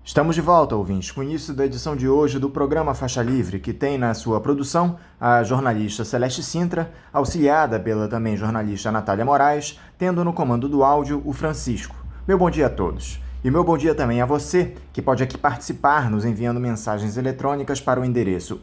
Estamos de volta, ouvintes, com o início da edição de hoje do programa Faixa Livre, que tem na sua produção a jornalista Celeste Sintra, auxiliada pela também jornalista Natália Moraes, tendo no comando do áudio o Francisco. Meu bom dia a todos. E meu bom dia também a você, que pode aqui participar nos enviando mensagens eletrônicas para o endereço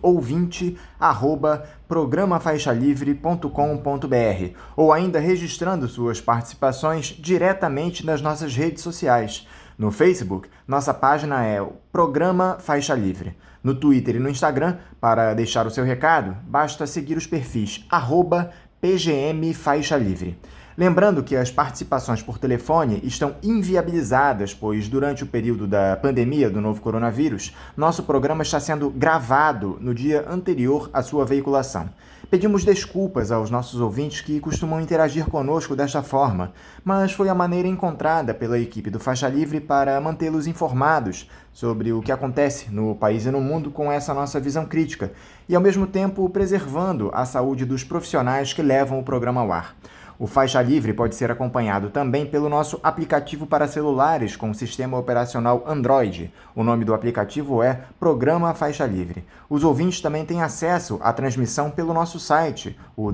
ouvinte@programafaixalivre.com.br ou ainda registrando suas participações diretamente nas nossas redes sociais. No Facebook, nossa página é o Programa Faixa Livre. No Twitter e no Instagram, para deixar o seu recado, basta seguir os perfis @PGM Faixa Livre. Lembrando que as participações por telefone estão inviabilizadas, pois durante o período da pandemia do novo coronavírus, nosso programa está sendo gravado no dia anterior à sua veiculação. Pedimos desculpas aos nossos ouvintes que costumam interagir conosco desta forma, mas foi a maneira encontrada pela equipe do Faixa Livre para mantê-los informados sobre o que acontece no país e no mundo com essa nossa visão crítica e, ao mesmo tempo, preservando a saúde dos profissionais que levam o programa ao ar. O Faixa Livre pode ser acompanhado também pelo nosso aplicativo para celulares com sistema operacional Android. O nome do aplicativo é Programa Faixa Livre. Os ouvintes também têm acesso à transmissão pelo nosso site, o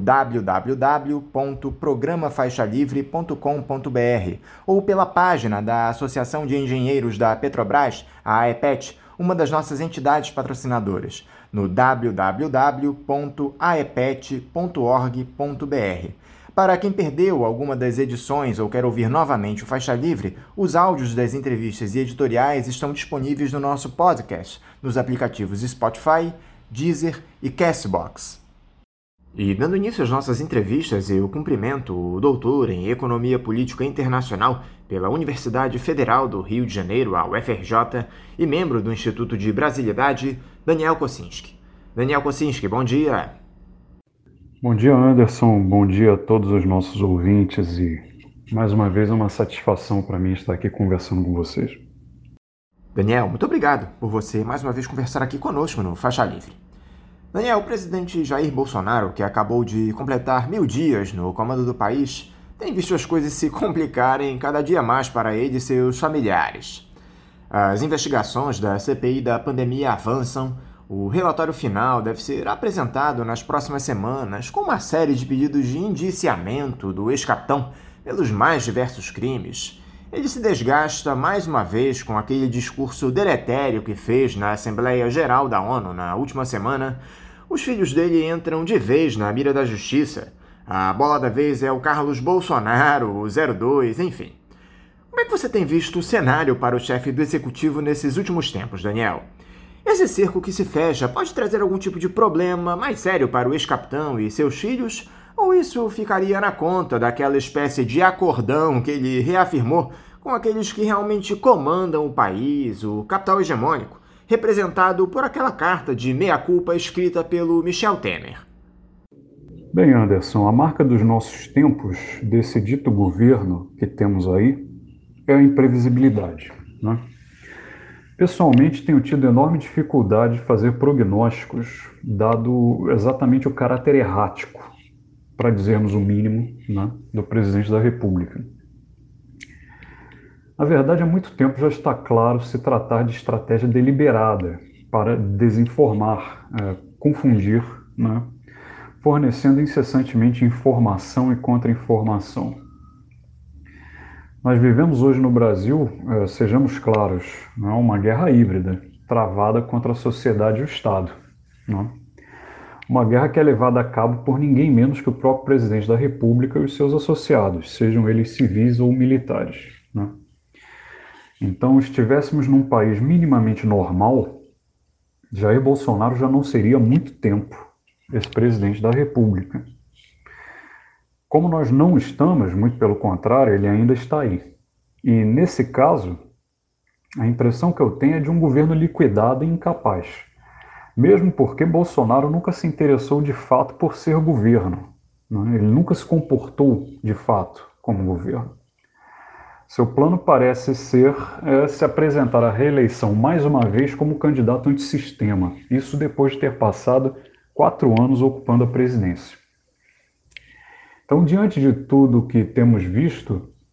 www.programafaixalivre.com.br, ou pela página da Associação de Engenheiros da Petrobras, a AEPET, uma das nossas entidades patrocinadoras, no www.aepet.org.br. Para quem perdeu alguma das edições ou quer ouvir novamente o Faixa Livre, os áudios das entrevistas e editoriais estão disponíveis no nosso podcast, nos aplicativos Spotify, Deezer e Castbox. E dando início às nossas entrevistas, eu cumprimento o doutor em Economia Política Internacional pela Universidade Federal do Rio de Janeiro, a UFRJ, e membro do Instituto de Brasilidade, Daniel Kossinski. Daniel Kossinski, bom dia! Bom dia, Anderson. Bom dia a todos os nossos ouvintes e, mais uma vez, é uma satisfação para mim estar aqui conversando com vocês. Daniel, muito obrigado por você mais uma vez conversar aqui conosco no Faixa Livre. Daniel, o presidente Jair Bolsonaro, que acabou de completar 1000 dias no comando do país, tem visto as coisas se complicarem cada dia mais para ele e seus familiares. As investigações da CPI da pandemia avançam. O relatório final deve ser apresentado nas próximas semanas com uma série de pedidos de indiciamento do ex-capitão pelos mais diversos crimes. Ele se desgasta mais uma vez com aquele discurso deletério que fez na Assembleia Geral da ONU na última semana. Os filhos dele entram de vez na mira da justiça. A bola da vez é o Carlos Bolsonaro, o 02, enfim. Como é que você tem visto o cenário para o chefe do executivo nesses últimos tempos, Daniel? Esse cerco que se fecha pode trazer algum tipo de problema mais sério para o ex-capitão e seus filhos? Ou isso ficaria na conta daquela espécie de acordão que ele reafirmou com aqueles que realmente comandam o país, o capital hegemônico, representado por aquela carta de meia-culpa escrita pelo Michel Temer? Bem, Anderson, a marca dos nossos tempos, desse dito governo que temos aí, é a imprevisibilidade, né? Pessoalmente, tenho tido enorme dificuldade de fazer prognósticos, dado exatamente o caráter errático, para dizermos o mínimo, né, do presidente da República. Na verdade, há muito tempo já está claro se tratar de estratégia deliberada para desinformar, confundir, né, fornecendo incessantemente informação e contra-informação. Nós vivemos hoje no Brasil, sejamos claros, uma guerra híbrida, travada contra a sociedade e o Estado. Uma guerra que é levada a cabo por ninguém menos que o próprio presidente da República e os seus associados, sejam eles civis ou militares. Então, se estivéssemos num país minimamente normal, Jair Bolsonaro já não seria há muito tempo esse presidente da República. Como nós não estamos, muito pelo contrário, ele ainda está aí. E, nesse caso, a impressão que eu tenho é de um governo liquidado e incapaz. Mesmo porque Bolsonaro nunca se interessou de fato por ser governo. Ele nunca se comportou de fato como governo. Seu plano parece ser se apresentar à reeleição mais uma vez como candidato antissistema. Isso depois de ter passado 4 anos ocupando a presidência. Então, diante de tudo que temos visto,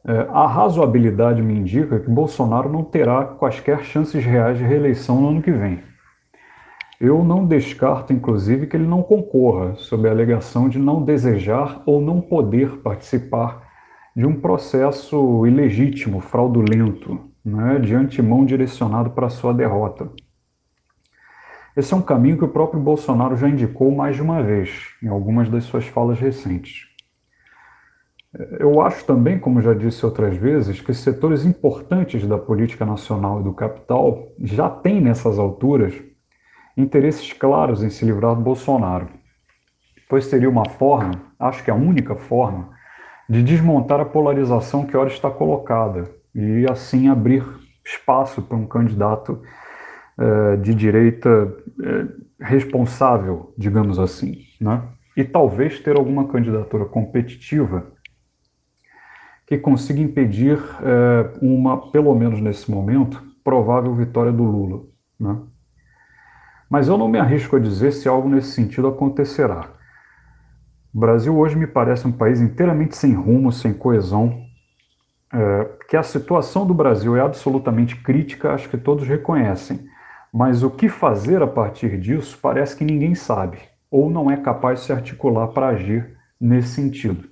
A razoabilidade me indica que Bolsonaro não terá quaisquer chances reais de reeleição no ano que vem. Eu não descarto, inclusive, que ele não concorra, sob a alegação de não desejar ou não poder participar de um processo ilegítimo, fraudulento, né, de antemão direcionado para a sua derrota. Esse é um caminho que o próprio Bolsonaro já indicou mais de uma vez, em algumas das suas falas recentes. Eu acho também, como já disse outras vezes, que setores importantes da política nacional e do capital já têm, nessas alturas, interesses claros em se livrar do Bolsonaro, pois seria uma forma, acho que a única forma, de desmontar a polarização que ora está colocada e assim abrir espaço para um candidato de direita responsável, digamos assim, né? E talvez ter alguma candidatura competitiva que consiga impedir pelo menos nesse momento, provável vitória do Lula, né? Mas eu não me arrisco a dizer se algo nesse sentido acontecerá. O Brasil hoje me parece um país inteiramente sem rumo, sem coesão, que a situação do Brasil é absolutamente crítica, acho que todos reconhecem, mas o que fazer a partir disso parece que ninguém sabe, ou não é capaz de se articular para agir nesse sentido.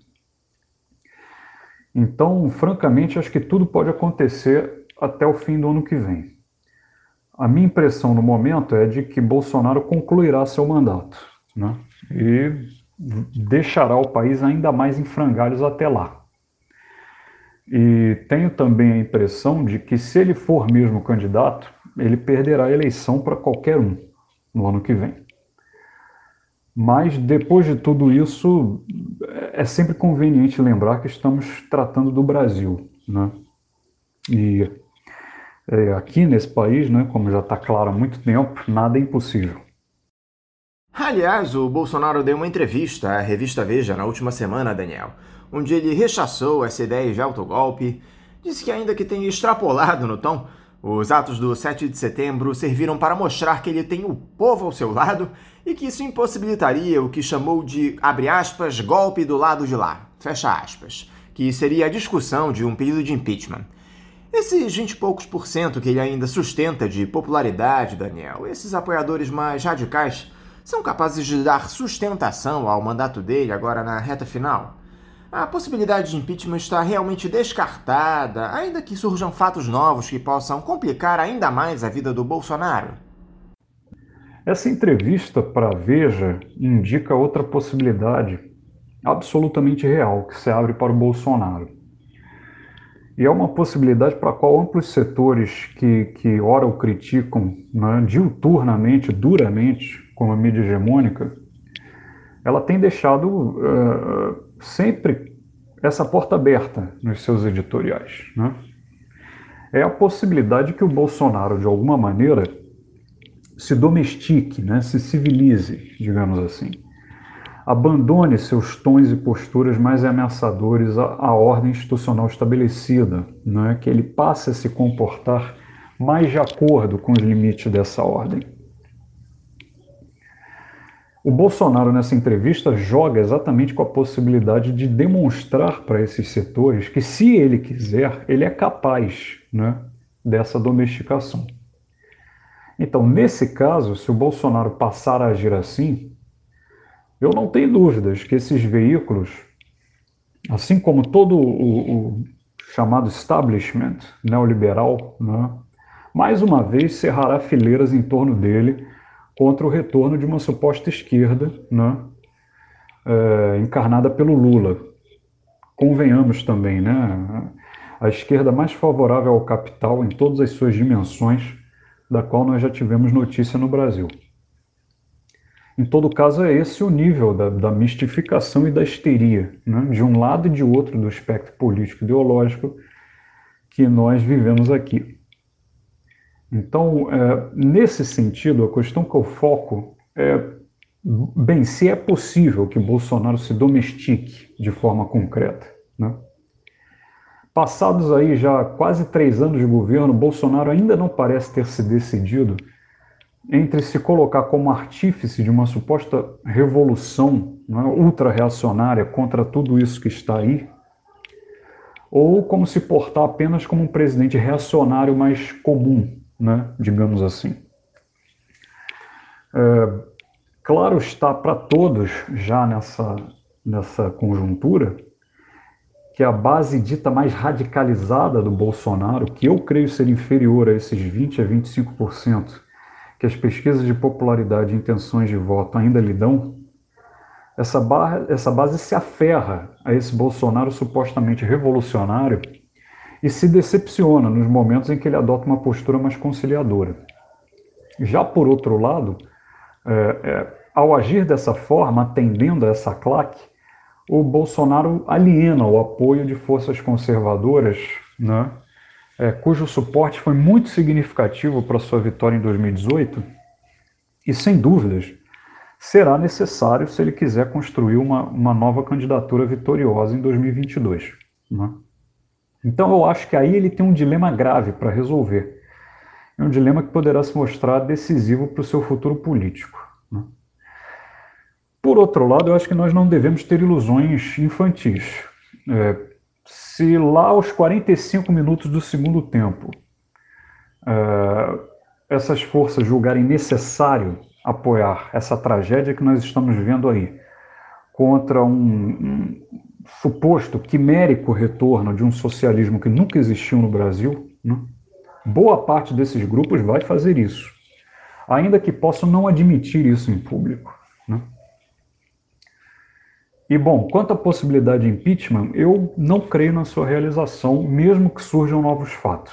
Então, francamente, acho que tudo pode acontecer até o fim do ano que vem. A minha impressão no momento é de que Bolsonaro concluirá seu mandato, né? E deixará o país ainda mais em frangalhos até lá. E tenho também a impressão de que, se ele for mesmo candidato, ele perderá a eleição para qualquer um no ano que vem. Mas, depois de tudo isso, é sempre conveniente lembrar que estamos tratando do Brasil, né? E aqui nesse país, né, como já está claro há muito tempo, nada é impossível. Aliás, o Bolsonaro deu uma entrevista à revista Veja na última semana, Daniel, onde ele rechaçou essa ideia de autogolpe, disse que ainda que tenha extrapolado no tom, os atos do 7 de setembro serviram para mostrar que ele tem o povo ao seu lado e que isso impossibilitaria o que chamou de, abre aspas, golpe do lado de lá, fecha aspas, que seria a discussão de um pedido de impeachment. Esses 20 e poucos por cento que ele ainda sustenta de popularidade, Daniel, esses apoiadores mais radicais, são capazes de dar sustentação ao mandato dele agora na reta final? A possibilidade de impeachment está realmente descartada, ainda que surjam fatos novos que possam complicar ainda mais a vida do Bolsonaro? Essa entrevista para a Veja indica outra possibilidade absolutamente real que se abre para o Bolsonaro. E é uma possibilidade para a qual amplos setores que ora o criticam, né, diuturnamente, duramente, como a mídia hegemônica, ela tem deixado sempre essa porta aberta nos seus editoriais, né? É a possibilidade que o Bolsonaro, de alguma maneira, se domestique, né, se civilize, digamos assim. Abandone seus tons e posturas mais ameaçadores à ordem institucional estabelecida, né? Que ele passe a se comportar mais de acordo com os limites dessa ordem. O Bolsonaro, nessa entrevista, joga exatamente com a possibilidade de demonstrar para esses setores que, se ele quiser, ele é capaz, né, dessa domesticação. Então, nesse caso, se o Bolsonaro passar a agir assim, eu não tenho dúvidas que esses veículos, assim como todo o chamado establishment neoliberal, né, mais uma vez cerrará fileiras em torno dele contra o retorno de uma suposta esquerda, né, encarnada pelo Lula. Convenhamos também, né, a esquerda mais favorável ao capital em todas as suas dimensões, da qual nós já tivemos notícia no Brasil. Em todo caso, é esse o nível da mistificação e da histeria, né, de um lado e de outro do espectro político-ideológico que nós vivemos aqui. Então, nesse sentido, a questão que eu foco é, bem, se é possível que Bolsonaro se domestique de forma concreta, né? Passados aí já quase 3 anos de governo, Bolsonaro ainda não parece ter se decidido entre se colocar como artífice de uma suposta revolução, né, ultra-reacionária contra tudo isso que está aí, ou como se portar apenas como um presidente reacionário mais comum, né, digamos assim. Claro está para todos, já nessa conjuntura, que a base dita mais radicalizada do Bolsonaro, que eu creio ser inferior a esses 20% a 25% que as pesquisas de popularidade e intenções de voto ainda lhe dão, essa base se aferra a esse Bolsonaro supostamente revolucionário e se decepciona nos momentos em que ele adota uma postura mais conciliadora. Já por outro lado, ao agir dessa forma, atendendo a essa claque, o Bolsonaro aliena o apoio de forças conservadoras, né, cujo suporte foi muito significativo para sua vitória em 2018 e, sem dúvidas, será necessário se ele quiser construir uma nova candidatura vitoriosa em 2022. Né? Então eu acho que aí ele tem um dilema grave para resolver. É um dilema que poderá se mostrar decisivo para o seu futuro político. Né? Por outro lado, eu acho que nós não devemos ter ilusões infantis. Se lá aos 45 minutos do segundo tempo essas forças julgarem necessário apoiar essa tragédia que nós estamos vivendo aí contra um suposto quimérico retorno de um socialismo que nunca existiu no Brasil, né? Boa parte desses grupos vai fazer isso, ainda que possam não admitir isso em público. Né? E, bom, quanto à possibilidade de impeachment, eu não creio na sua realização, mesmo que surjam novos fatos.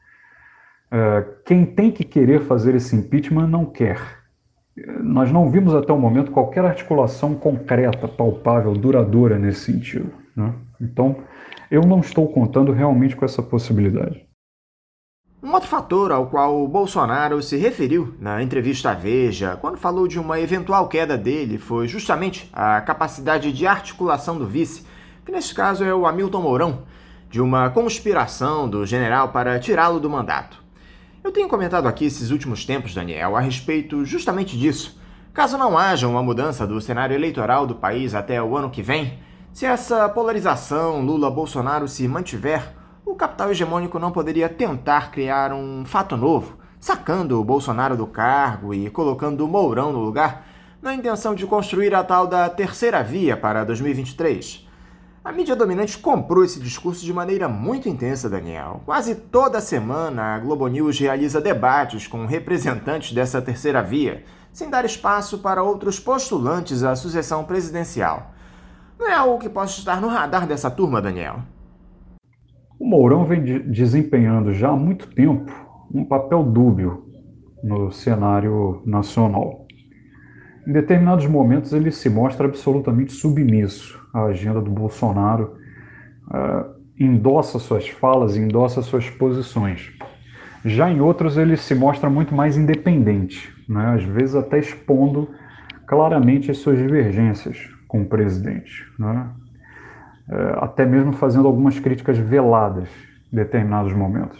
Quem tem que querer fazer esse impeachment não quer. Nós não vimos até o momento qualquer articulação concreta, palpável, duradoura nesse sentido. Né? Então, eu não estou contando realmente com essa possibilidade. Um outro fator ao qual o Bolsonaro se referiu na entrevista à Veja, quando falou de uma eventual queda dele, foi justamente a capacidade de articulação do vice, que nesse caso é o Hamilton Mourão, de uma conspiração do general para tirá-lo do mandato. Eu tenho comentado aqui esses últimos tempos, Daniel, a respeito justamente disso. Caso não haja uma mudança do cenário eleitoral do país até o ano que vem, se essa polarização Lula-Bolsonaro se mantiver, o capital hegemônico não poderia tentar criar um fato novo, sacando o Bolsonaro do cargo e colocando o Mourão no lugar, na intenção de construir a tal da terceira via para 2023. A mídia dominante comprou esse discurso de maneira muito intensa, Daniel. Quase toda semana a Globo News realiza debates com representantes dessa terceira via, sem dar espaço para outros postulantes à sucessão presidencial. Não é algo que possa estar no radar dessa turma, Daniel? O Mourão vem desempenhando já há muito tempo um papel dúbio no cenário nacional. Em determinados momentos ele se mostra absolutamente submisso à agenda do Bolsonaro, endossa suas falas, endossa suas posições. Já em outros ele se mostra muito mais independente, né? Às vezes até expondo claramente as suas divergências com o presidente, né? Até mesmo fazendo algumas críticas veladas em determinados momentos.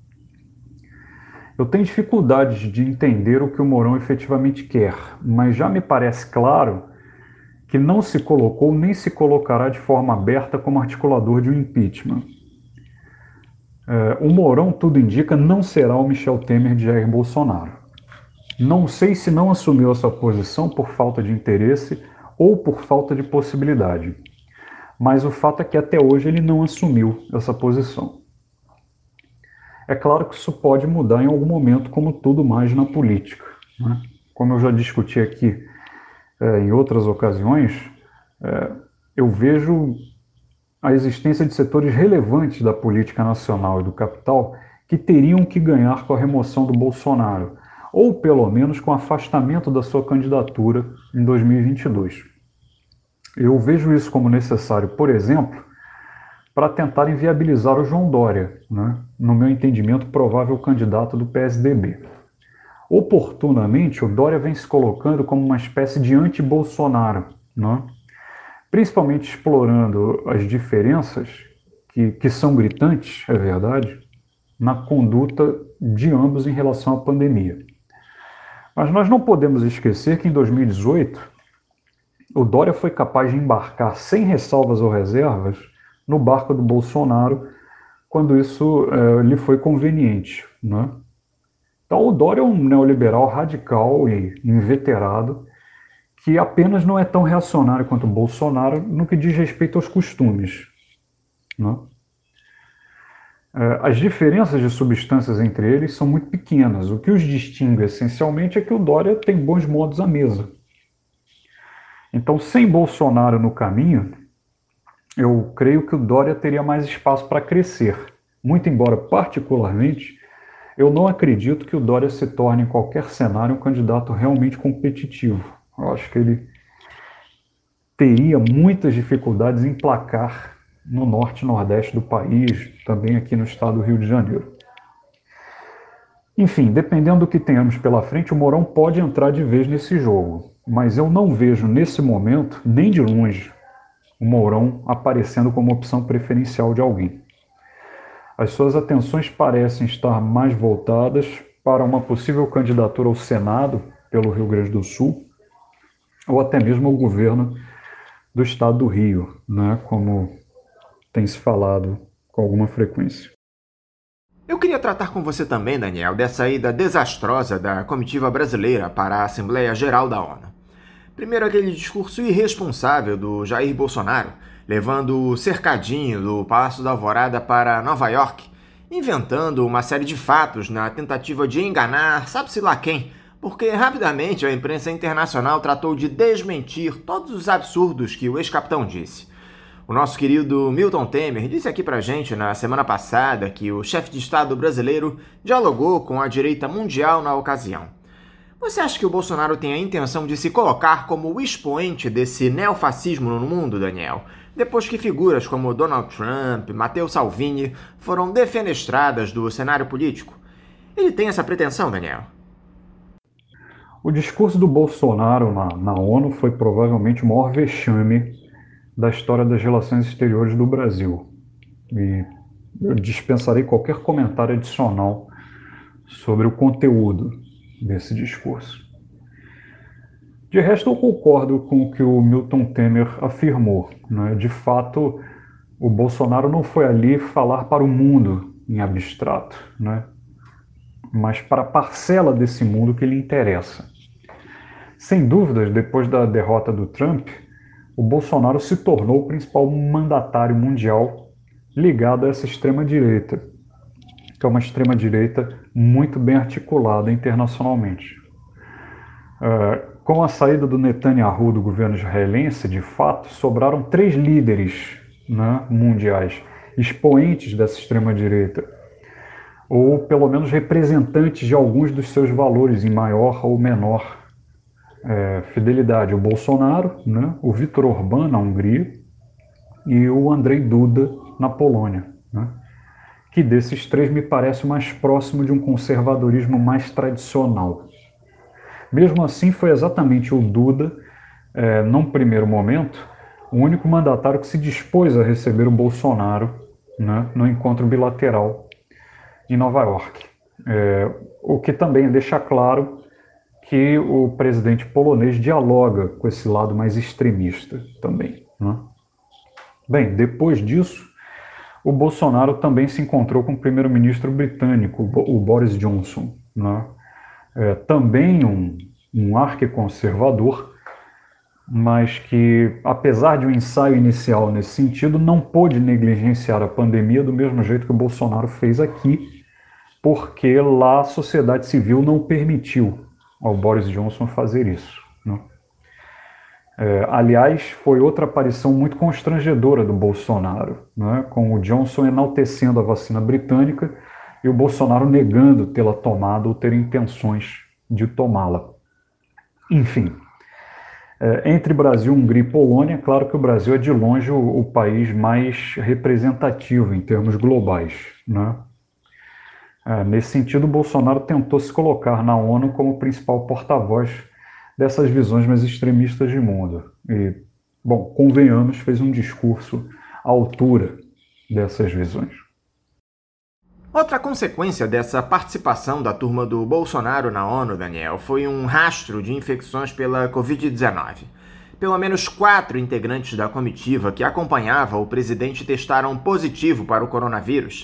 Eu tenho dificuldades de entender o que o Mourão efetivamente quer, mas já me parece claro que não se colocou nem se colocará de forma aberta como articulador de um impeachment. O Mourão, tudo indica, não será o Michel Temer de Jair Bolsonaro. Não sei se não assumiu essa posição por falta de interesse ou por falta de possibilidade. Mas o fato é que até hoje ele não assumiu essa posição. É claro que isso pode mudar em algum momento, como tudo mais na política. Né? Como eu já discuti aqui em outras ocasiões, eu vejo a existência de setores relevantes da política nacional e do capital que teriam que ganhar com a remoção do Bolsonaro, ou pelo menos com o afastamento da sua candidatura em 2022. Eu vejo isso como necessário, por exemplo, para tentar inviabilizar o João Dória, né? No meu entendimento, provável candidato do PSDB. Oportunamente, o Dória vem se colocando como uma espécie de anti-Bolsonaro, né? Principalmente explorando as diferenças, que são gritantes, é verdade, na conduta de ambos em relação à pandemia. Mas nós não podemos esquecer que em 2018, o Dória foi capaz de embarcar sem ressalvas ou reservas no barco do Bolsonaro quando isso lhe foi conveniente, né? Então, o Dória é um neoliberal radical e inveterado que apenas não é tão reacionário quanto o Bolsonaro no que diz respeito aos costumes, né? As diferenças de substâncias entre eles são muito pequenas. O que os distingue essencialmente é que o Dória tem bons modos à mesa. Então, sem Bolsonaro no caminho, eu creio que o Dória teria mais espaço para crescer. Muito embora, particularmente, eu não acredito que o Dória se torne, em qualquer cenário, um candidato realmente competitivo. Eu acho que ele teria muitas dificuldades em emplacar no norte e nordeste do país, também aqui no estado do Rio de Janeiro. Enfim, dependendo do que tenhamos pela frente, o Mourão pode entrar de vez nesse jogo, mas eu não vejo nesse momento, nem de longe, o Mourão aparecendo como opção preferencial de alguém. As suas atenções parecem estar mais voltadas para uma possível candidatura ao Senado pelo Rio Grande do Sul, ou até mesmo ao governo do estado do Rio, né, como tem se falado com alguma frequência. Eu queria tratar com você também, Daniel, dessa ida desastrosa da comitiva brasileira para a Assembleia Geral da ONU. Primeiro, aquele discurso irresponsável do Jair Bolsonaro, levando o cercadinho do Palácio da Alvorada para Nova York, inventando uma série de fatos na tentativa de enganar sabe-se lá quem, porque rapidamente a imprensa internacional tratou de desmentir todos os absurdos que o ex-capitão disse. O nosso querido Milton Temer disse aqui pra gente na semana passada que o chefe de Estado brasileiro dialogou com a direita mundial na ocasião. Você acha que o Bolsonaro tem a intenção de se colocar como o expoente desse neofascismo no mundo, Daniel? Depois que figuras como Donald Trump, Matteo Salvini foram defenestradas do cenário político. Ele tem essa pretensão, Daniel? O discurso do Bolsonaro na ONU foi provavelmente o maior vexame da história das relações exteriores do Brasil. E eu dispensarei qualquer comentário adicional sobre o conteúdo desse discurso. De resto, eu concordo com o que o Milton Temer afirmou, né? De fato, o Bolsonaro não foi ali falar para o mundo em abstrato, né? Mas para a parcela desse mundo que lhe interessa. Sem dúvidas, depois da derrota do Trump, o Bolsonaro se tornou o principal mandatário mundial ligado a essa extrema-direita, que é uma extrema-direita muito bem articulada internacionalmente. Com a saída do Netanyahu do governo israelense, de fato, sobraram 3 líderes, né, mundiais, expoentes dessa extrema-direita, ou pelo menos representantes de alguns dos seus valores em maior ou menor fidelidade: o Bolsonaro, né, o Viktor Orbán na Hungria e o Andrzej Duda na Polônia, né, que desses 3 me parece mais próximo de um conservadorismo mais tradicional. Mesmo assim, foi exatamente o Duda, num primeiro momento, o único mandatário que se dispôs a receber o Bolsonaro, né, no encontro bilateral em Nova York. O que também deixa claro que o presidente polonês dialoga com esse lado mais extremista também, né? Bem, depois disso, o Bolsonaro também se encontrou com o primeiro-ministro britânico, o Boris Johnson, né? Também um arquiconservador, mas que, apesar de um ensaio inicial nesse sentido, não pôde negligenciar a pandemia do mesmo jeito que o Bolsonaro fez aqui, porque lá a sociedade civil não permitiu ao Boris Johnson fazer isso, né? Aliás, foi outra aparição muito constrangedora do Bolsonaro, né? Com o Johnson enaltecendo a vacina britânica e o Bolsonaro negando tê-la tomado ou ter intenções de tomá-la. Enfim, entre Brasil, Hungria e Polônia, é claro que o Brasil é de longe o país mais representativo em termos globais, né? Nesse sentido, o Bolsonaro tentou se colocar na ONU como principal porta-voz dessas visões mais extremistas de mundo. E, bom, convenhamos, fez um discurso à altura dessas visões. Outra consequência dessa participação da turma do Bolsonaro na ONU, Daniel, foi um rastro de infecções pela Covid-19. Pelo menos 4 integrantes da comitiva que acompanhava o presidente testaram positivo para o coronavírus,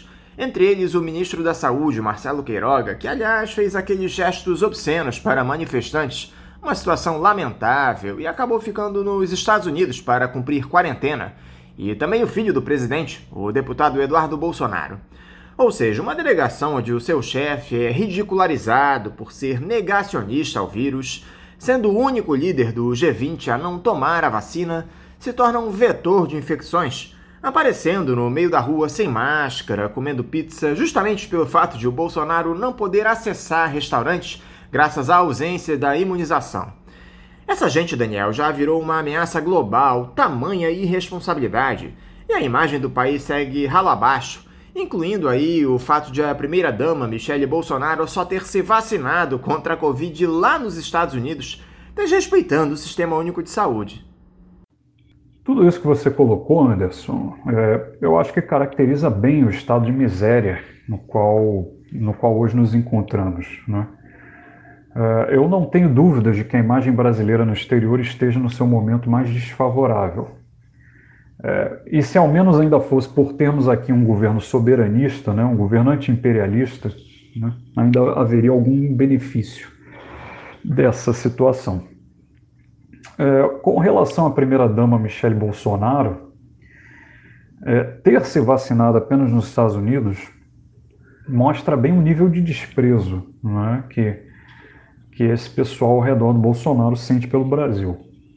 Entre eles, o ministro da Saúde, Marcelo Queiroga, que, aliás, fez aqueles gestos obscenos para manifestantes, uma situação lamentável, e acabou ficando nos Estados Unidos para cumprir quarentena, e também o filho do presidente, o deputado Eduardo Bolsonaro. Ou seja, uma delegação onde o seu chefe é ridicularizado por ser negacionista ao vírus, sendo o único líder do G20 a não tomar a vacina, se torna um vetor de infecções, aparecendo no meio da rua sem máscara, comendo pizza, justamente pelo fato de o Bolsonaro não poder acessar restaurantes graças à ausência da imunização. Essa gente, Daniel, já virou uma ameaça global, tamanha irresponsabilidade, e a imagem do país segue ralo abaixo, incluindo aí o fato de a primeira-dama, Michele Bolsonaro, só ter se vacinado contra a Covid lá nos Estados Unidos, desrespeitando o Sistema Único de Saúde. Tudo isso que você colocou, Anderson, eu acho que caracteriza bem o estado de miséria no qual hoje nos encontramos, né? Eu não tenho dúvidas de que a imagem brasileira no exterior esteja no seu momento mais desfavorável. E se ao menos ainda fosse por termos aqui um governo soberanista, né, um governo anti-imperialista, né, ainda haveria algum benefício dessa situação. Com relação à primeira-dama Michele Bolsonaro, ter se vacinado apenas nos Estados Unidos mostra bem o nível de desprezo, né, que esse pessoal ao redor do Bolsonaro sente pelo Brasil.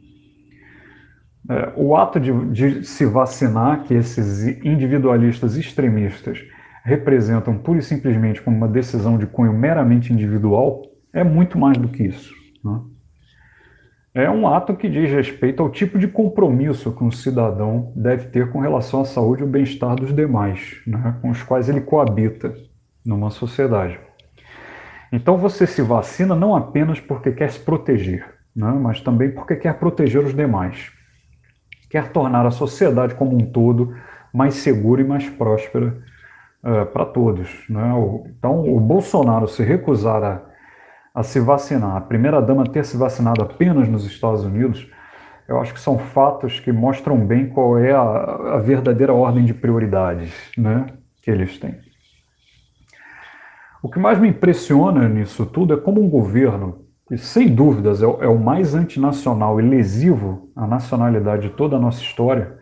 O ato de se vacinar, que esses individualistas extremistas representam pura e simplesmente como uma decisão de cunho meramente individual, é muito mais do que isso, né? É um ato que diz respeito ao tipo de compromisso que um cidadão deve ter com relação à saúde e ao bem-estar dos demais, né, com os quais ele coabita numa sociedade. Então você se vacina não apenas porque quer se proteger, né, mas também porque quer proteger os demais. Quer tornar a sociedade como um todo mais segura e mais próspera para todos, né? Então o Bolsonaro se recusar a se vacinar, a primeira-dama ter se vacinado apenas nos Estados Unidos, eu acho que são fatos que mostram bem qual é a verdadeira ordem de prioridades, né, que eles têm. O que mais me impressiona nisso tudo é como um governo, que sem dúvidas é o mais antinacional e lesivo à nacionalidade de toda a nossa história,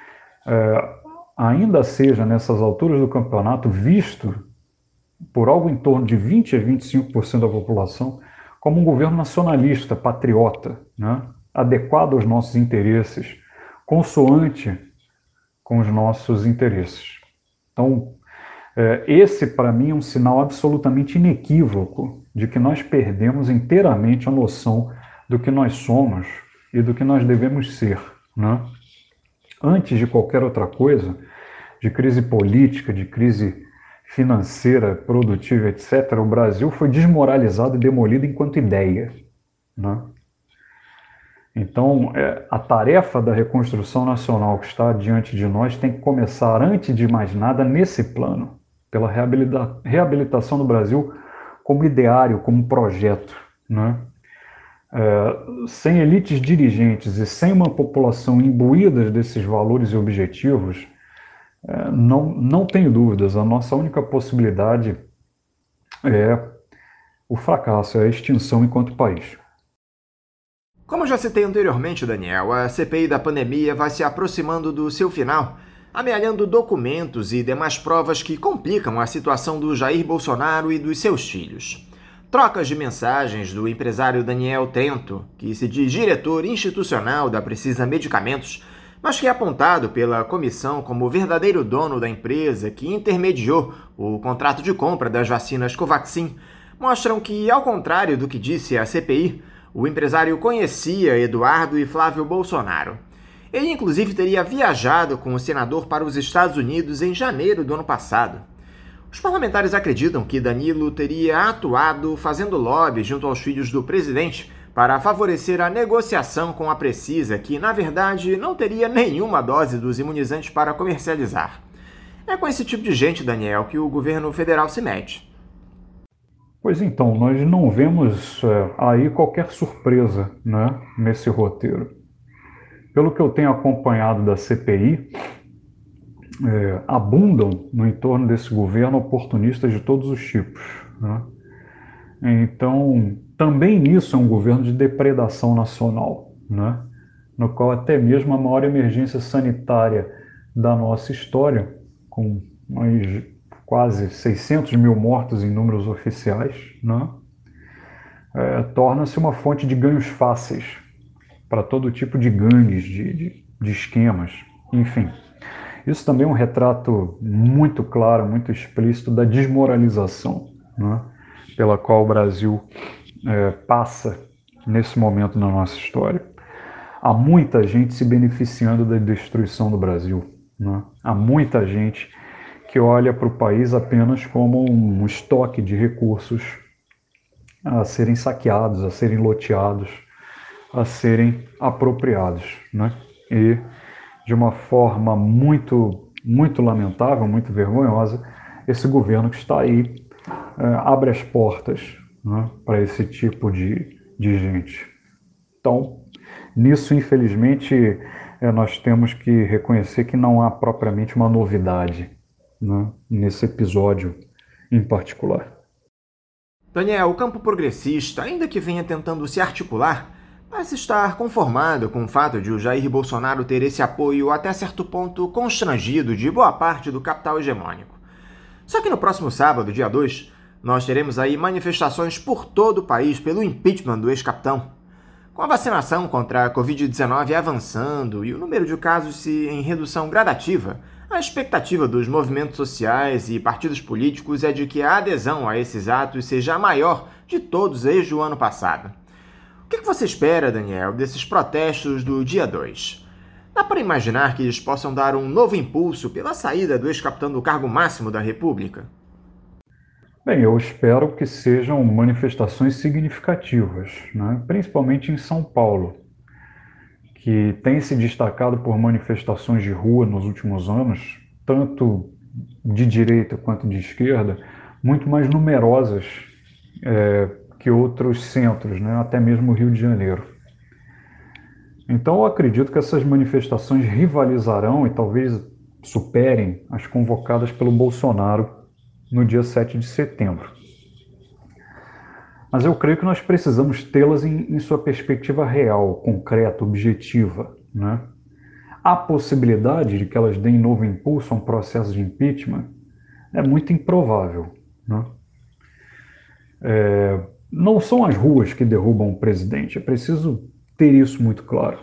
ainda seja nessas alturas do campeonato visto por algo em torno de 20 a 25% da população como um governo nacionalista, patriota, né, adequado aos nossos interesses, consoante com os nossos interesses. Então, esse, para mim, é um sinal absolutamente inequívoco de que nós perdemos inteiramente a noção do que nós somos e do que nós devemos ser, né? Antes de qualquer outra coisa, de crise política, de crise financeira, produtiva, etc., o Brasil foi desmoralizado e demolido enquanto ideia, né? Então, a tarefa da reconstrução nacional que está diante de nós tem que começar, antes de mais nada, nesse plano, pela reabilitação do Brasil como ideário, como projeto, né? Sem elites dirigentes e sem uma população imbuída desses valores e objetivos, não tenho dúvidas, a nossa única possibilidade é o fracasso, é a extinção enquanto país. Como já citei anteriormente, Daniel, a CPI da pandemia vai se aproximando do seu final, amealhando documentos e demais provas que complicam a situação do Jair Bolsonaro e dos seus filhos. Trocas de mensagens do empresário Daniel Trento, que se diz diretor institucional da Precisa Medicamentos, mas que é apontado pela comissão como o verdadeiro dono da empresa que intermediou o contrato de compra das vacinas Covaxin, mostram que, ao contrário do que disse a CPI, o empresário conhecia Eduardo e Flávio Bolsonaro. Ele, inclusive, teria viajado com o senador para os Estados Unidos em janeiro do ano passado. Os parlamentares acreditam que Danilo teria atuado fazendo lobby junto aos filhos do presidente para favorecer a negociação com a Precisa, que, na verdade, não teria nenhuma dose dos imunizantes para comercializar. É com esse tipo de gente, Daniel, que o governo federal se mete. Pois então, nós não vemos aí qualquer surpresa, né, nesse roteiro. Pelo que eu tenho acompanhado da CPI, abundam no entorno desse governo oportunistas de todos os tipos, né? Então, também isso é um governo de depredação nacional, né? No qual até mesmo a maior emergência sanitária da nossa história, com mais quase 600 mil mortos em números oficiais, né? Torna-se uma fonte de ganhos fáceis para todo tipo de gangues, de esquemas, enfim. Isso também é um retrato muito claro, muito explícito da desmoralização, né, pela qual o Brasil passa nesse momento na nossa história. Há muita gente se beneficiando da destruição do Brasil, né? Há muita gente que olha para o país apenas como um estoque de recursos a serem saqueados, a serem loteados, a serem apropriados, né? E de uma forma muito, muito lamentável, muito vergonhosa, esse governo que está aí abre as portas, né, para esse tipo de gente. Então, nisso, infelizmente, nós temos que reconhecer que não há propriamente uma novidade, né, nesse episódio em particular. Daniel, o campo progressista, ainda que venha tentando se articular, parece estar conformado com o fato de o Jair Bolsonaro ter esse apoio até certo ponto constrangido de boa parte do capital hegemônico. Só que no próximo sábado, dia 2, nós teremos aí manifestações por todo o país pelo impeachment do ex-capitão. Com a vacinação contra a Covid-19 avançando e o número de casos em redução gradativa, a expectativa dos movimentos sociais e partidos políticos é de que a adesão a esses atos seja a maior de todos desde o ano passado. O que você espera, Daniel, desses protestos do dia 2? Dá para imaginar que eles possam dar um novo impulso pela saída do ex-capitão do cargo máximo da República? Bem, eu espero que sejam manifestações significativas, né? Principalmente em São Paulo, que tem se destacado por manifestações de rua nos últimos anos, tanto de direita quanto de esquerda, muito mais numerosas que outros centros, né? Até mesmo o Rio de Janeiro. Então eu acredito que essas manifestações rivalizarão e talvez superem as convocadas pelo Bolsonaro no dia 7 de setembro. Mas eu creio que nós precisamos tê-las em sua perspectiva real, concreta, objetiva, né? A possibilidade de que elas deem novo impulso a um processo de impeachment é muito improvável, né? Não são as ruas que derrubam o presidente, é preciso ter isso muito claro.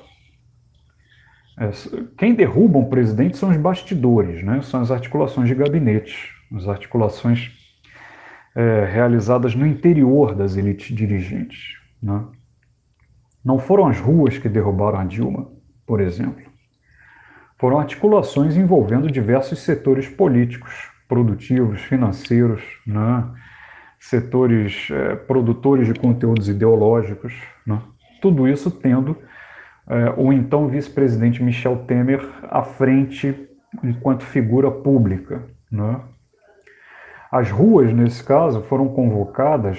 Quem derruba um presidente são os bastidores, né? São as articulações de gabinetes, as articulações realizadas no interior das elites dirigentes, né? Não foram as ruas que derrubaram a Dilma, por exemplo. Foram articulações envolvendo diversos setores políticos, produtivos, financeiros, né? Setores produtores de conteúdos ideológicos, né? Tudo isso tendo o então vice-presidente Michel Temer à frente enquanto figura pública, né? As ruas, nesse caso, foram convocadas,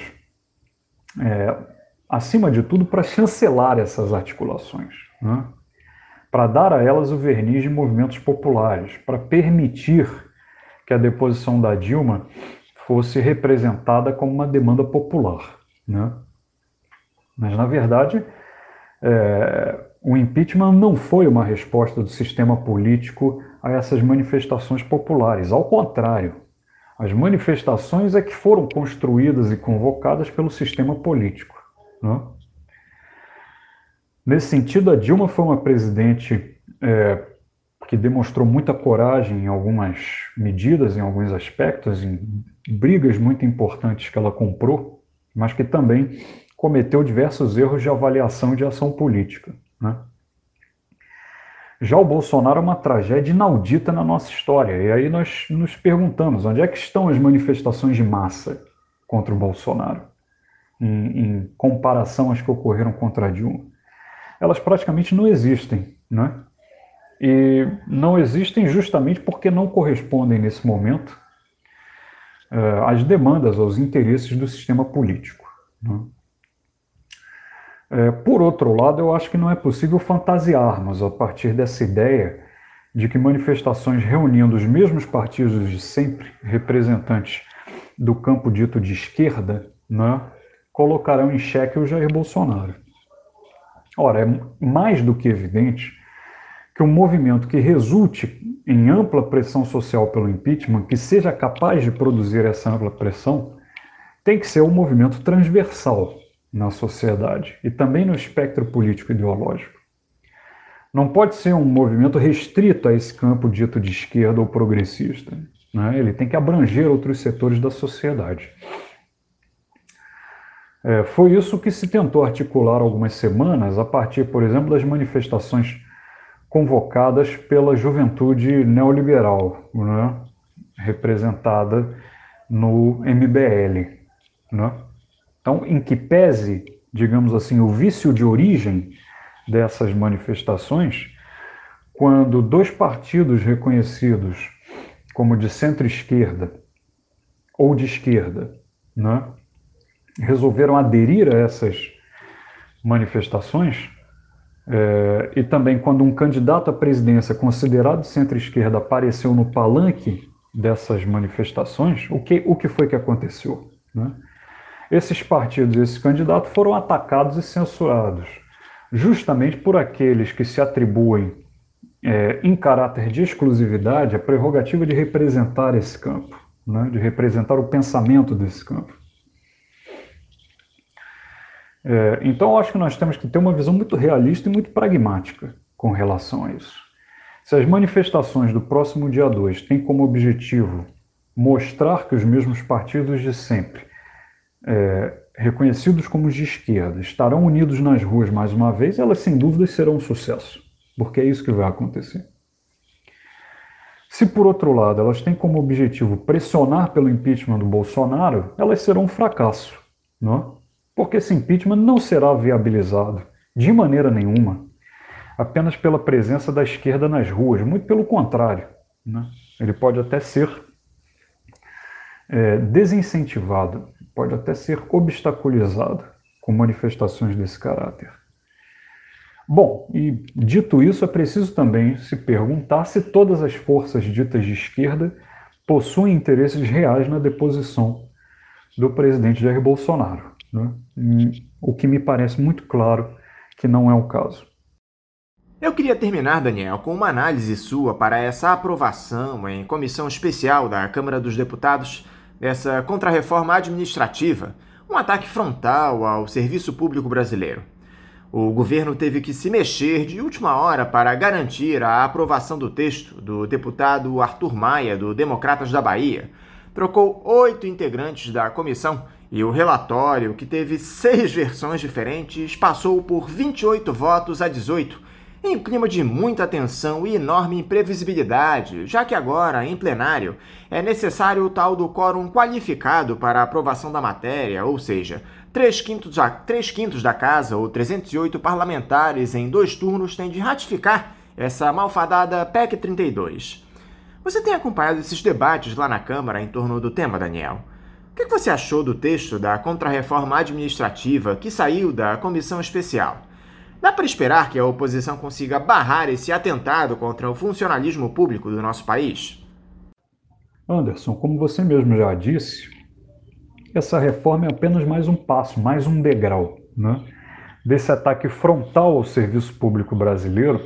acima de tudo, para chancelar essas articulações, né? Para dar a elas o verniz de movimentos populares, para permitir que a deposição da Dilma fosse representada como uma demanda popular, né? Mas, na verdade, o impeachment não foi uma resposta do sistema político a essas manifestações populares. Ao contrário, as manifestações é que foram construídas e convocadas pelo sistema político, né? Nesse sentido, a Dilma foi uma presidente que demonstrou muita coragem em algumas medidas, em alguns aspectos, em brigas muito importantes que ela comprou, mas que também cometeu diversos erros de avaliação e de ação política, né? Já o Bolsonaro é uma tragédia inaudita na nossa história. E aí nós nos perguntamos, onde é que estão as manifestações de massa contra o Bolsonaro, em comparação às que ocorreram contra a Dilma? Elas praticamente não existem, né? E não existem justamente porque não correspondem, nesse momento, às demandas, aos interesses do sistema político, né? Por outro lado, eu acho que não é possível fantasiarmos a partir dessa ideia de que manifestações reunindo os mesmos partidos de sempre, representantes do campo dito de esquerda, né, colocarão em xeque o Jair Bolsonaro. Ora, é mais do que evidente que um movimento que resulte em ampla pressão social pelo impeachment, que seja capaz de produzir essa ampla pressão, tem que ser um movimento transversal na sociedade e também no espectro político ideológico. Não pode ser um movimento restrito a esse campo dito de esquerda ou progressista, né? Ele tem que abranger outros setores da sociedade. Foi isso que se tentou articular há algumas semanas, a partir, por exemplo, das manifestações convocadas pela juventude neoliberal, né? Representada no MBL. Né? Então, em que pese, digamos assim, o vício de origem dessas manifestações, quando dois partidos reconhecidos como de centro-esquerda ou de esquerda, né, resolveram aderir a essas manifestações, e também quando um candidato à presidência considerado de centro-esquerda apareceu no palanque dessas manifestações, o que foi que aconteceu? Né? Esses partidos, esses candidatos foram atacados e censurados, justamente por aqueles que se atribuem, em caráter de exclusividade, a prerrogativa de representar esse campo, né? De representar o pensamento desse campo. Então, eu acho que nós temos que ter uma visão muito realista e muito pragmática com relação a isso. Se as manifestações do próximo dia 2 têm como objetivo mostrar que os mesmos partidos de sempre, reconhecidos como de esquerda, estarão unidos nas ruas mais uma vez, elas sem dúvida serão um sucesso, porque é isso que vai acontecer. Se, por outro lado, elas têm como objetivo pressionar pelo impeachment do Bolsonaro, elas serão um fracasso, não? Porque esse impeachment não será viabilizado de maneira nenhuma apenas pela presença da esquerda nas ruas, muito pelo contrário, né? Ele pode até ser desincentivado, pode até ser obstaculizado com manifestações desse caráter. Bom, e dito isso, é preciso também se perguntar se todas as forças ditas de esquerda possuem interesses reais na deposição do presidente Jair Bolsonaro, né? O que me parece muito claro que não é o caso. Eu queria terminar, Daniel, com uma análise sua para essa aprovação em comissão especial da Câmara dos Deputados dessa contrarreforma administrativa, um ataque frontal ao serviço público brasileiro. O governo teve que se mexer de última hora para garantir a aprovação do texto do deputado Arthur Maia, do Democratas da Bahia. Trocou 8 integrantes da comissão e o relatório, que teve 6 versões diferentes, passou por 28 votos a 18, em um clima de muita tensão e enorme imprevisibilidade, já que agora, em plenário, é necessário o tal do quórum qualificado para a aprovação da matéria, ou seja, 3/5 da casa, ou 308 parlamentares em 2 turnos, têm de ratificar essa malfadada PEC 32. Você tem acompanhado esses debates lá na Câmara em torno do tema, Daniel? O que você achou do texto da contrarreforma administrativa que saiu da comissão especial? Dá para esperar que a oposição consiga barrar esse atentado contra o funcionalismo público do nosso país? Anderson, como você mesmo já disse, essa reforma é apenas mais um passo, mais um degrau, né, desse ataque frontal ao serviço público brasileiro,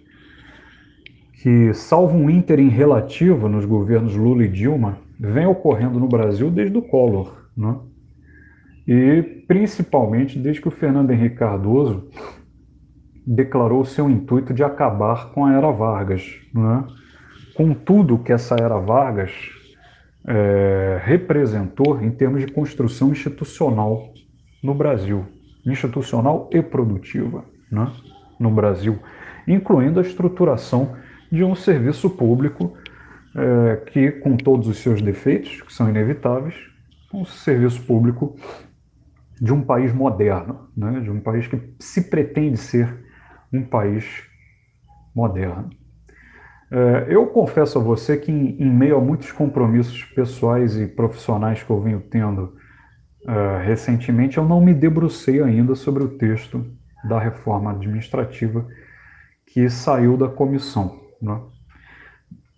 que, salvo um ínterim relativo nos governos Lula e Dilma, vem ocorrendo no Brasil desde o Collor, né, e principalmente desde que o Fernando Henrique Cardoso declarou seu intuito de acabar com a Era Vargas, né, com tudo que essa Era Vargas representou em termos de construção institucional no Brasil, institucional e produtiva, né, no Brasil, incluindo a estruturação de um serviço público que, com todos os seus defeitos, que são inevitáveis, um serviço público de um país moderno, né, de um país que se pretende ser um país moderno. Eu confesso a você que, em meio a muitos compromissos pessoais e profissionais que eu venho tendo recentemente, eu não me debrucei ainda sobre o texto da reforma administrativa que saiu da comissão, né?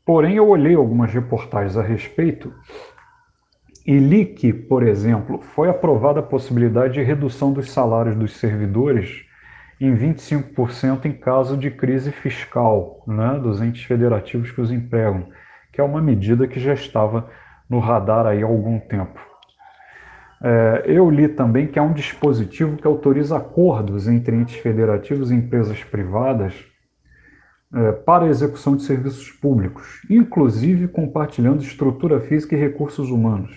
Porém, eu olhei algumas reportagens a respeito e li que, por exemplo, foi aprovada a possibilidade de redução dos salários dos servidores em 25% em caso de crise fiscal, né, dos entes federativos que os empregam, que é uma medida que já estava no radar aí há algum tempo. Eu li também que há um dispositivo que autoriza acordos entre entes federativos e empresas privadas para a execução de serviços públicos, inclusive compartilhando estrutura física e recursos humanos.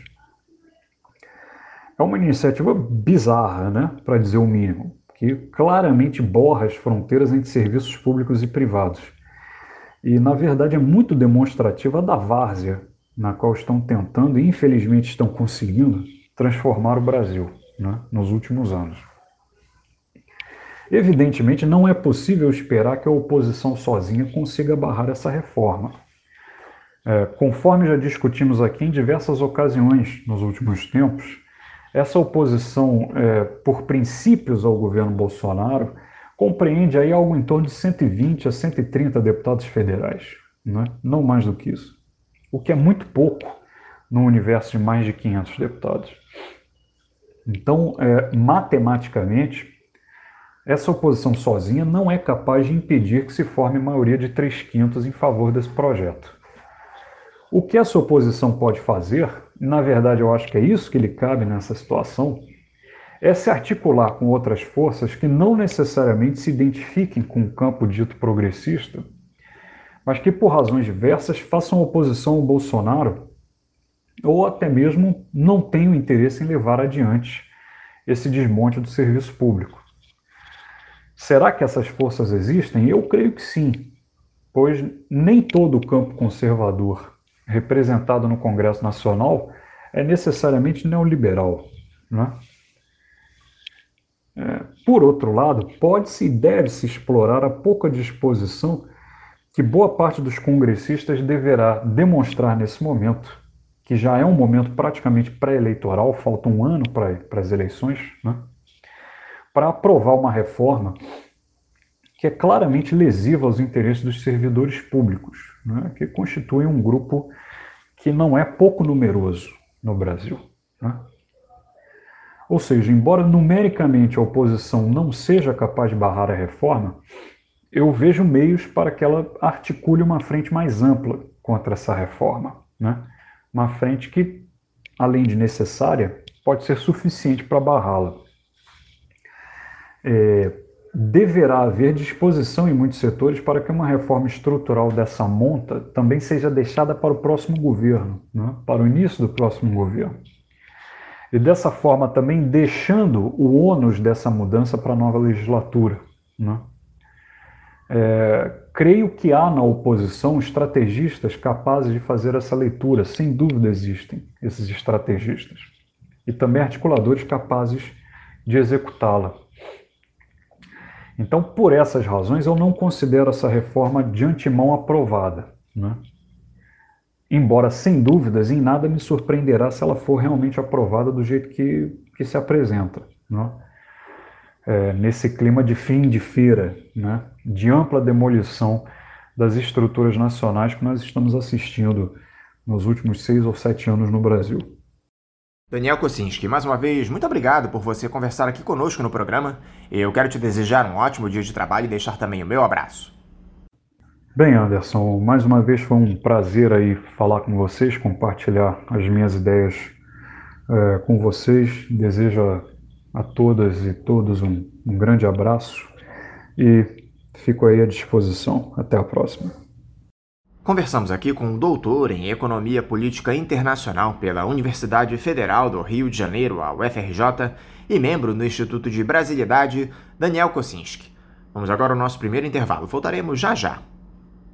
É uma iniciativa bizarra, né, para dizer o mínimo, que claramente borra as fronteiras entre serviços públicos e privados. E, na verdade, é muito demonstrativa da várzea na qual estão tentando e, infelizmente, estão conseguindo transformar o Brasil, né, nos últimos anos. Evidentemente, não é possível esperar que a oposição sozinha consiga barrar essa reforma. Conforme já discutimos aqui em diversas ocasiões nos últimos tempos, essa oposição por princípios ao governo Bolsonaro compreende aí algo em torno de 120 a 130 deputados federais, né? Não mais do que isso, o que é muito pouco no universo de mais de 500 deputados. Então, matematicamente, essa oposição sozinha não é capaz de impedir que se forme maioria de 3/5 em favor desse projeto. O que essa oposição pode fazer, na verdade eu acho que é isso que lhe cabe nessa situação, é se articular com outras forças que não necessariamente se identifiquem com o campo dito progressista, mas que por razões diversas façam oposição ao Bolsonaro ou até mesmo não tenham interesse em levar adiante esse desmonte do serviço público. Será que essas forças existem? Eu creio que sim, pois nem todo o campo conservador representado no Congresso Nacional é necessariamente neoliberal, né? Por outro lado, pode-se e deve-se explorar a pouca disposição que boa parte dos congressistas deverá demonstrar nesse momento, que já é um momento praticamente pré-eleitoral, falta um ano para as eleições, né? Para aprovar uma reforma que é claramente lesiva aos interesses dos servidores públicos, né? Que constituem um grupo que não é pouco numeroso no Brasil, né? Ou seja, embora numericamente a oposição não seja capaz de barrar a reforma, eu vejo meios para que ela articule uma frente mais ampla contra essa reforma, né? Uma frente que, além de necessária, pode ser suficiente para barrá-la. Deverá haver disposição em muitos setores para que uma reforma estrutural dessa monta também seja deixada para o próximo governo, né? Para o início do próximo governo. E dessa forma também deixando o ônus dessa mudança para a nova legislatura, né? Creio que há na oposição estrategistas capazes de fazer essa leitura, sem dúvida existem esses estrategistas, e também articuladores capazes de executá-la. Então, por essas razões, eu não considero essa reforma de antemão aprovada, né? Embora, sem dúvidas, em nada me surpreenderá se ela for realmente aprovada do jeito que se apresenta, né? Nesse clima de fim de feira, né? De ampla demolição das estruturas nacionais que nós estamos assistindo nos últimos 6 ou 7 anos no Brasil. Daniel Kossinski, mais uma vez, muito obrigado por você conversar aqui conosco no programa. Eu quero te desejar um ótimo dia de trabalho e deixar também o meu abraço. Bem, Anderson, mais uma vez foi um prazer aí falar com vocês, compartilhar as minhas ideias com vocês. Desejo a todas e todos um grande abraço e fico aí à disposição. Até a próxima. Conversamos aqui com o doutor em Economia Política Internacional pela Universidade Federal do Rio de Janeiro, a UFRJ, e membro do Instituto de Brasilidade, Daniel Kossinski. Vamos agora ao nosso primeiro intervalo. Voltaremos já já.